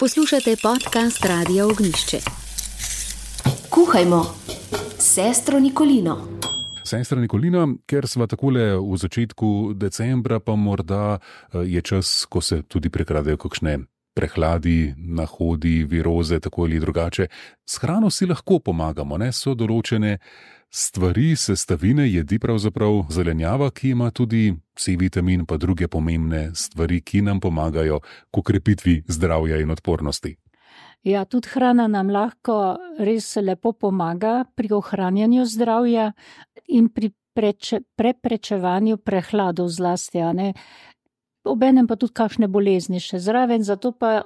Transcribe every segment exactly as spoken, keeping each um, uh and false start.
Poslušate podcast Radia Ognjišče. Kuhajmo s sestro Nikolino. Sestra Nikolina, ker sva takole v začetku decembra, pa morda je čas, ko se tudi prekradejo kakšne prehladi, nahodi, viroze, tako ali drugače. S hrano si lahko pomagamo, ne? So določene stvari, sestavine, jedi pravzaprav zelenjava, ki ima tudi C-vitamin, pa druge pomembne stvari, ki nam pomagajo k okrepitvi zdravja in odpornosti. Ja, tudi hrana nam lahko res lepo pomaga pri ohranjanju zdravja in pri preče, preprečevanju prehladov zlasti, a ne. Obenem pa tudi kakšne bolezni še zraven, zato pa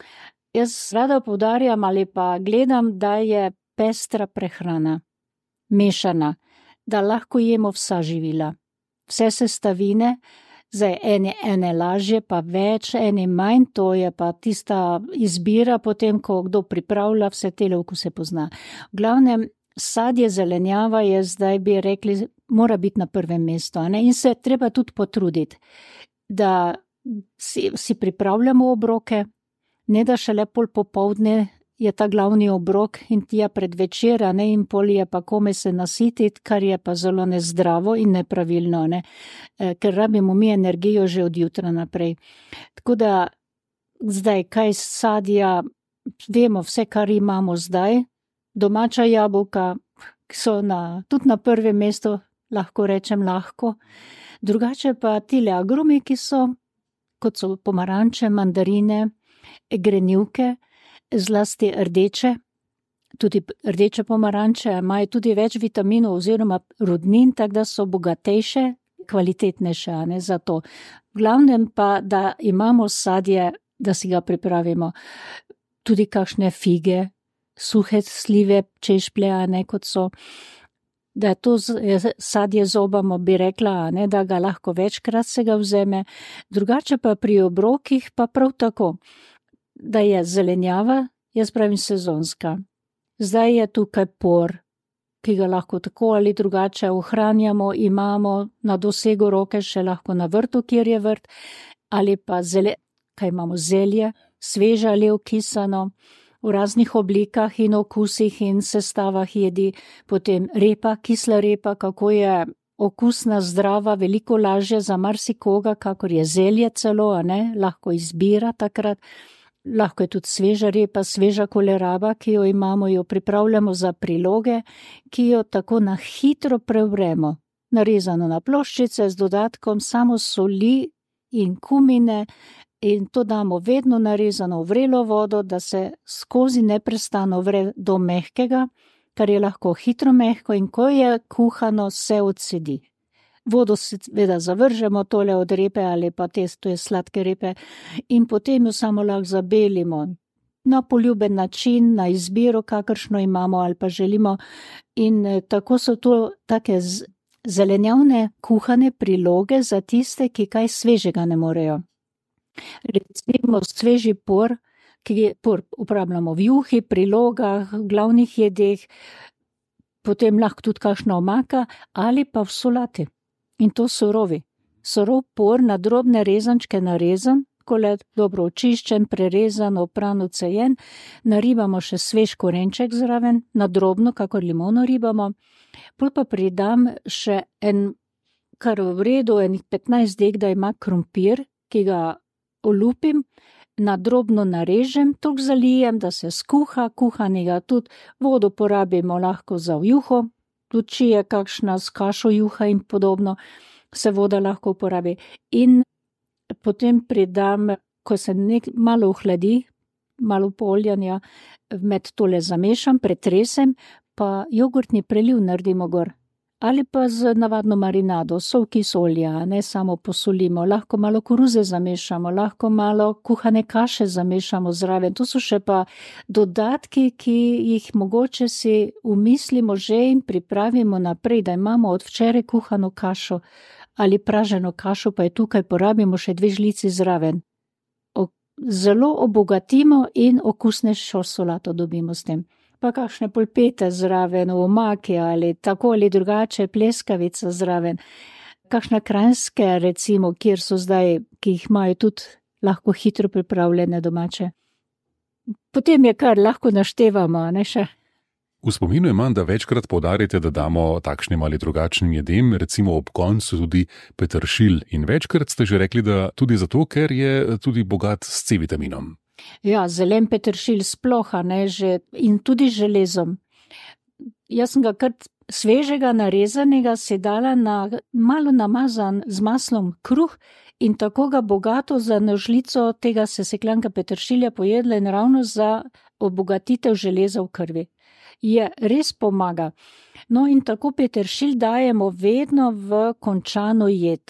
jaz rada poudarjam ali pa gledam, da je pestra prehrana, mešana, da lahko jemo vsa živila, vse sestavine. Zdaj, ene, ene lažje, pa več, ene manj, to je pa tista izbira potem, ko kdo pripravlja, vse tele okuse pozna. V glavnem, sadje, zelenjava je zdaj, bi rekli, mora biti na prvem mestu, a ne? In se treba tudi potruditi, da si, si pripravljamo obroke, ne da šele pol popoldne je ta glavni obrok in tija pred večera, ne, in pol je pa kome se nasititi, kar je pa zelo nezdravo in nepravilno, ne, e, ker rabimo mi energijo že od jutra naprej. Tako da zdaj, kaj sadja, vemo vse, kar imamo zdaj, domača jabolka so na, tudi na prvem mestu, lahko rečem lahko, drugače pa tile agrumi, ki so, kot so pomaranče, mandarine, grenivke, zlasti rdeče, tudi rdeče pomaranče imajo tudi več vitaminov oziroma rudnin, tako da so bogatejše, kvalitetnejše, a ne, za to. V glavnem pa, da imamo sadje, da si ga pripravimo, tudi kakšne fige, suhe slive, češplje, a ne, kot so, da to sadje zobamo, bi rekla, a ne, da ga lahko večkrat se ga vzeme, drugače pa pri obrokih pa prav tako, da je zelenjava, jaz pravim sezonska. Zdaj je tukaj por, ki ga lahko tako ali drugače ohranjamo, imamo na dosegu roke, še lahko na vrtu, kjer je vrt, ali pa zele, kaj imamo, zelje, sveže ali okisano, v raznih oblikah in okusih in sestavah jedi, potem repa, kisla repa, kako je okusna, zdrava, veliko lažje za marsikoga, kakor je zelje celo, a ne, lahko izbira takrat. Lahko je tudi sveža repa, sveža koleraba, ki jo imamo, jo pripravljamo za priloge, ki jo tako na hitro prevremo, narezano na ploščice z dodatkom samo soli in kumine in to damo vedno narezano v vrelo vodo, da se skozi neprestano vre do mehkega, kar je lahko hitro mehko in ko je kuhano, se odsedi. Vodo seveda zavržemo tole od repe ali pa te, to je sladke repe in potem jo samo lahko zabelimo na poljuben način, na izbiro, kakršno imamo ali pa želimo in tako so to take zelenjavne kuhane priloge za tiste, ki kaj svežega ne morejo. Recimo sveži por, ki por uporabljamo v juhi, prilogah, v glavnih jedeh, potem lahko tudi kakšna omaka ali pa v solati. In to surovi. Surov por na drobne rezančke narezan, ko je dobro očiščen, prerezan, opran, odcejen, naribamo še svež korenček zraven, na drobno, kakor limono ribamo, pol pa pridam še en, kar v redu, enih petnajst dek, da ima krompir, ki ga olupim, na drobno narežem, toliko zalijem, da se skuha, kuhanega tudi vodo porabimo lahko za juho, tudi če je kakšna s kašo juha in podobno, se voda lahko uporabi. In potem pridam, ko se nek, malo ohladi, malo poljanja, med tole zamešam, pretresem, pa jogurtni preliv naredimo gor. Ali pa z navadno marinado, sol, kis olja, ne samo posolimo, lahko malo koruze zamešamo, lahko malo kuhane kaše zamešamo zraven. To so še pa dodatki, ki jih mogoče si umislimo že in pripravimo naprej, da imamo od včeraj kuhano kašo ali praženo kašo, pa je tukaj porabimo še dve žlici zraven. O, zelo obogatimo in okusnejšo solato dobimo s tem. Pa kakšne polpete zraven, omake ali tako ali drugače, pleskavica zraven. Kakšna kranjske, recimo, kjer so zdaj, ki jih imajo tudi lahko hitro pripravljene domače. potem je kar lahko naštevamo, ne še. V spominu imam, da večkrat poudarite, da damo takšnim ali drugačnim jedem, recimo ob koncu tudi peteršilj. In večkrat ste že rekli, da tudi zato, ker je tudi bogat s C-vitaminom. Ja, zelen peteršilj sploh, ne, že, in tudi z železom. Jaz sem ga kar svežega narezanega si dala na malo namazan z maslom kruh in tako ga bogato za nožlico tega sesekljanka peteršilja pojedla in ravno za obogatitev železa v krvi. Je res pomaga. No in tako peteršilj dajemo vedno v končano jed.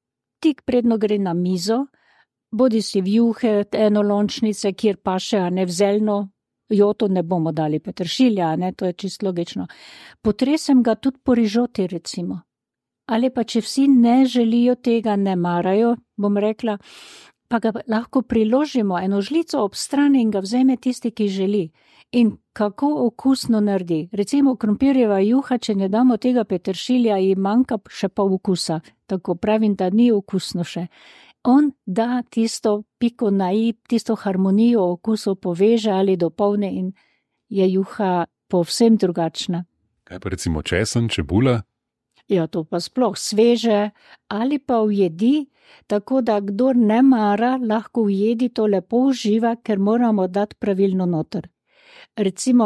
Tik predno gre na mizo, bodi si v juhe, enolončnice, kjer paše, a ne v zeljno, joto ne bomo dali peteršilja, a ne, to je čisto logično. Potresem ga tudi po rižoti, recimo. Ali pa če vsi ne želijo tega, ne marajo, bom rekla, pa ga lahko priložimo eno žlico ob strani in ga vzeme tisti, ki želi. In kako okusno naredi. Recimo krompirjeva juha, če ne damo tega peteršilja, ji manjka še pol okusa. Tako pravim, da ni okusno še. On da tisto piko na i, tisto harmonijo okusov poveže ali dopolne in je juha povsem drugačna. Kaj pa recimo česen, čebula? Ja, to pa sploh sveže ali pa v jedi, tako da kdor ne mara, lahko v jedi to lepo uživa, ker moramo dati pravilno noter. Recimo,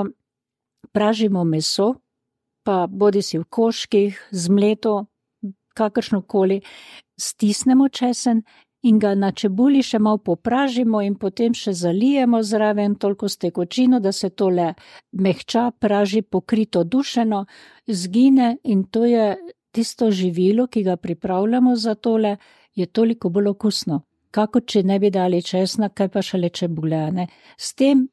pražimo meso, pa bodi si v koških, zmleto, kakršnokoli, stisnemo česen in ga na čebuli še malo popražimo in potem še zalijemo zraven toliko s tekočino, da se tole mehča, praži pokrito dušeno, zgine in to je tisto živilo, ki ga pripravljamo za tole, je toliko bolj okusno. Kako če ne bi dali česna, kaj pa šele čebule, ne? S tem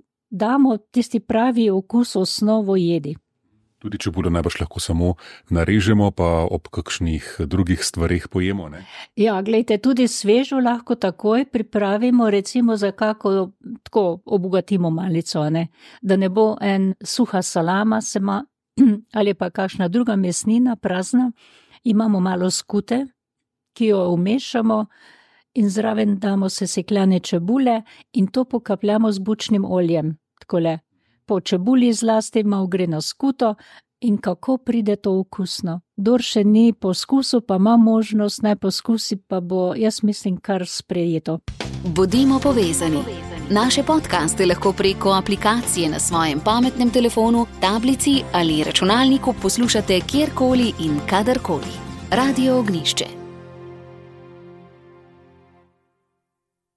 damo tisti pravi okus osnovo jedi. Tudi čebulo najbrž lahko samo narežemo, pa ob kakšnih drugih stvareh pojemo, ne? Ja, glejte, tudi svežo lahko takoj pripravimo, recimo za kako, tako obogatimo malico, ne? Da ne bo en suha salama sema, ali pa kakšna druga mesnina prazna, imamo malo skute, ki jo umešamo in zraven damo sesekljane čebule in to pokapljamo z bučnim oljem. Takole, po čebuli zlasti malo gre na skuto in kako pride to okusno. Kdor še ni poskusil, pa ima možnost, naj poskusi, pa bo, jaz mislim, kar sprejeto. Bodimo povezani. Naše podcaste lahko preko aplikacije na svojem pametnem telefonu, tablici ali računalniku poslušate kjerkoli in kadarkoli. Radio Ognišče.